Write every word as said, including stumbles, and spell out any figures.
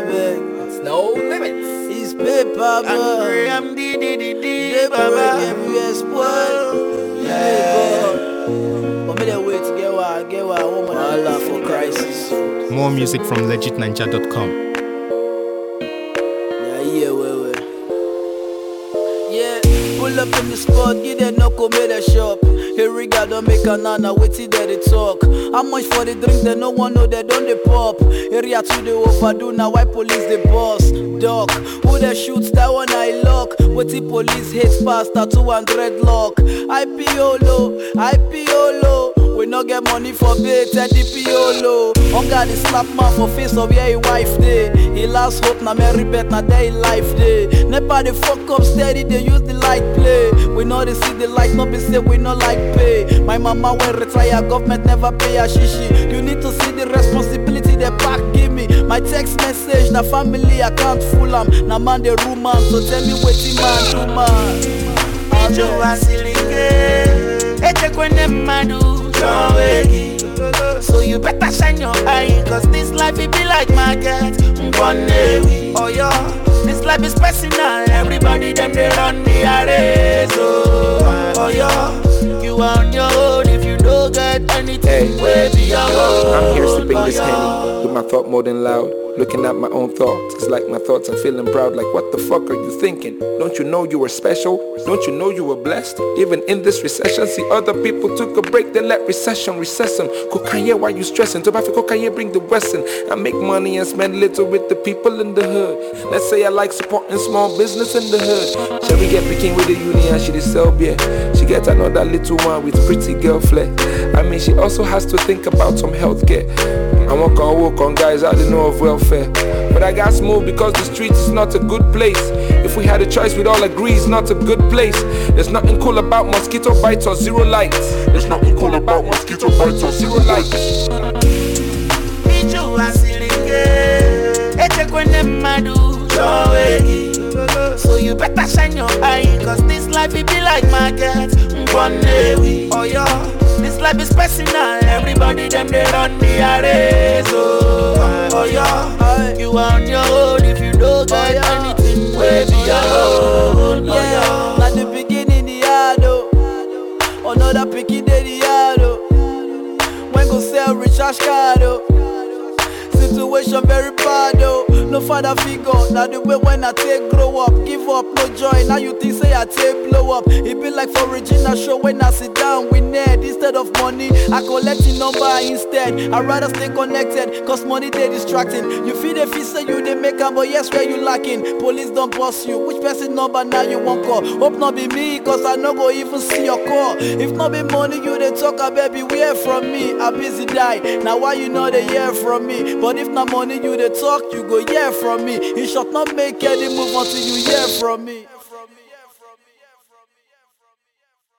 beg. It's no limits. It's paper, bro. I'm D D D D, They Baba. give you a spoil. Yeah. But me the way to get what, get what I want. Allah for crisis. More music from legit ninja dot com. Yeah, yeah, well, well. Yeah, pull up in the spot, give them no come at the shop. Here we got don't make a nana, wait till they talk. How much for the drink, they no one know they don't they pop. Area to the overdo, now why police the boss? Dog, who they shoots, that one I lock. What the police hits past that two hundred lock. I P O low, I P O low. We no get money for bait, Teddy Piolo. On God the slap man for face of yeah, he wife day. He last hope na Mary bet na day life day. Nepa the fuck up steady, they use the light play. We know they see the light, no be say we no like pay. My mama when retire, government never pay a shishi. You need to see the responsibility they back give me. My text message, na family I can't fool am. Na man the room man, so tell me wetin man do man. Ijo wasilinge, eche kwene madu. So you better shine your eye, cause this life it be like market. Oh yeah, this life is personal. Everybody them they run the race. Oh, oh yeah, you are on your own if you don't get anything. Hey, be your own. I'm here sipping this oh, Henny with my thought more than loud. Looking at my own thoughts, it's like my thoughts I'm feeling proud. Like what the fuck are you thinking? Don't you know you were special? Don't you know you were blessed? Even in this recession, see other people took a break, they let recession recess them. Kokanye, why you stressing? Tobafi Kokanye bring the Western. I make money and spend little with the people in the hood. Let's say I like supporting small business in the hood. Shall we get picking with the uni and she dey sell beer? She get another little one with pretty girl flair. I mean she also has to think about some healthcare. I walk on walk on guys I don't know of welfare. But I got smooth because the streets is not a good place. If we had a choice we'd all agree it's not a good place. There's nothing cool about mosquito bites or zero lights. There's nothing cool about mosquito bites or zero lights. Ijo wasilinge, eche kwene madu. So you better shine your eye, cause this life it be like market. Oh yeah, this life is personal. Everybody them they run the race. Oh, oh yeah, you are on your own if you don't get anything. Where be your own? Yeah, at the beginning the yard oh, another picking the yard oh. When go sell recharge card oh. Situation very bad oh. No father figure, now the way when I take grow up. Give up, no joy, now you think say I take blow up. It be like for Regina show when I sit down with Ned. Instead of money, I collect the number instead. I rather stay connected, cause money they distracting. You feel the feel say you they make am, but yes where you lacking. Police don't boss you, which person number now you won't call? Hope not be me, cause I no go even see your call. If not be money you they talk a baby, we hear from me. I busy die, now why you know they hear from me? But if not money you they talk, you go hear from me. You should not make any move until you hear from me.